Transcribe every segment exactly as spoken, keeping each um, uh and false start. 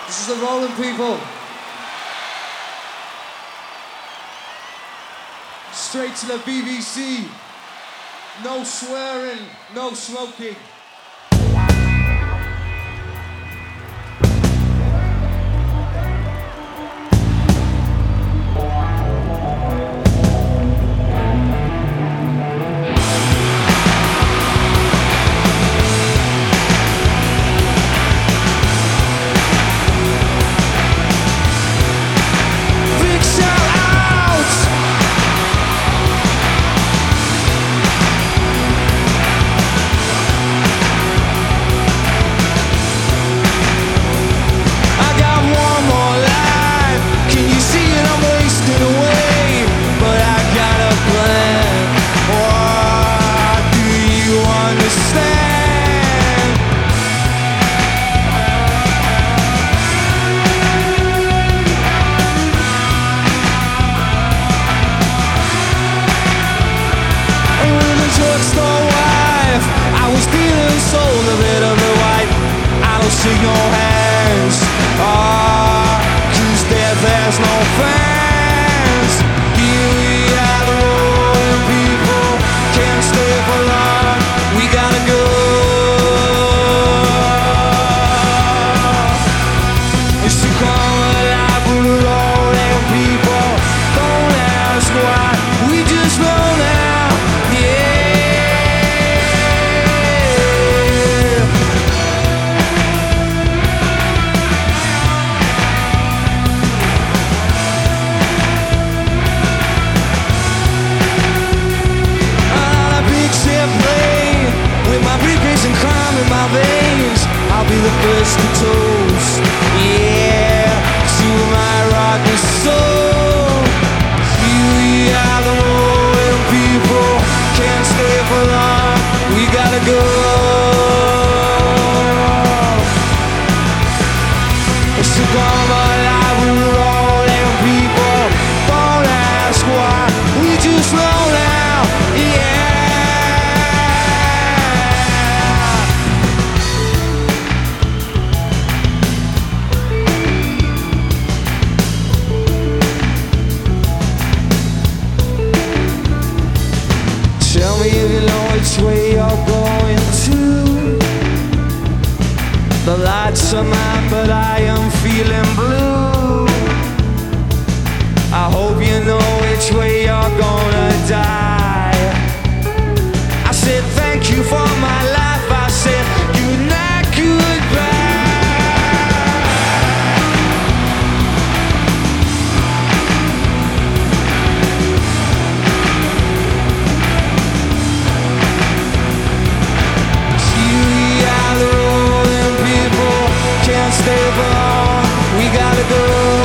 This is the Rolling People. Straight to the B B C. No swearing, no smoking. To your hands, ah, cause there, there's no fans. Here we are, the rolling people, can't stay for long, we gotta go. It's to come alive with the rolling people, don't ask why, we just know now, yeah. And crime in my veins, I'll be the first to toast, yeah, to my rotten soul. Here we are, the rolling people, can't stay for long, we gotta go. It's to come alive with the rolling people, don't ask why, we just roll now, yeah. Tell me if you know which way you're going to. The lights are mine, but I am feeling blue. I hope you know which way you're gonna die. I said thank you for my life, I said good night, goodbye. Can't stay for long, we gotta go.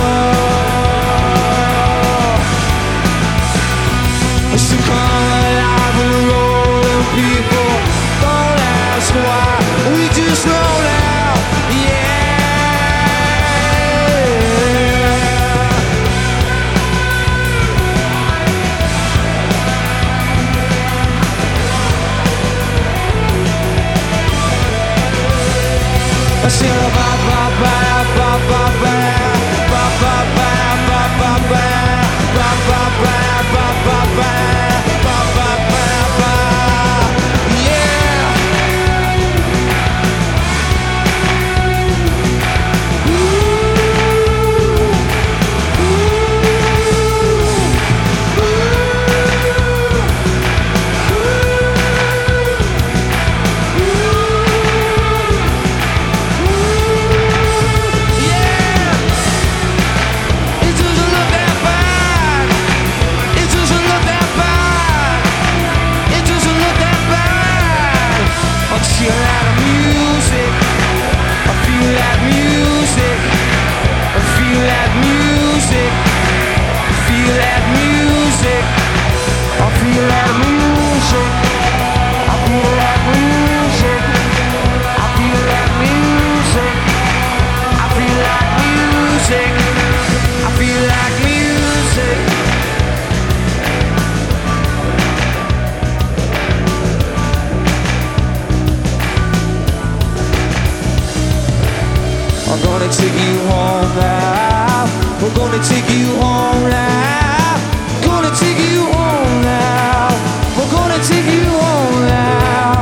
It's to come alive with the rolling people, don't ask why, we just roll out, yeah. I said ba ba ba ba ba ba ba ba ba ba ba ba ba ba ba ba ba ba ba, yeah. Yeah. take you home now. We're gonna take you home now. Gonna take you home now. We're gonna take you home now.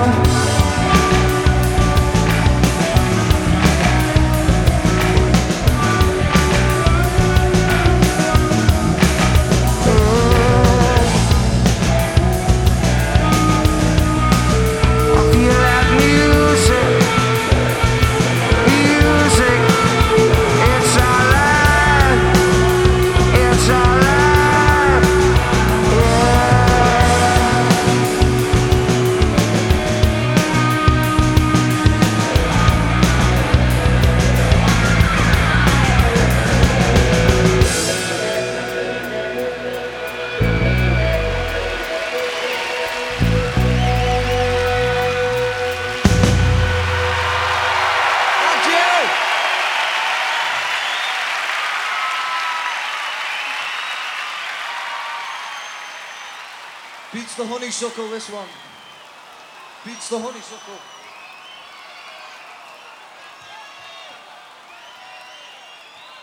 Beats the honeysuckle, this one. Beats the honeysuckle.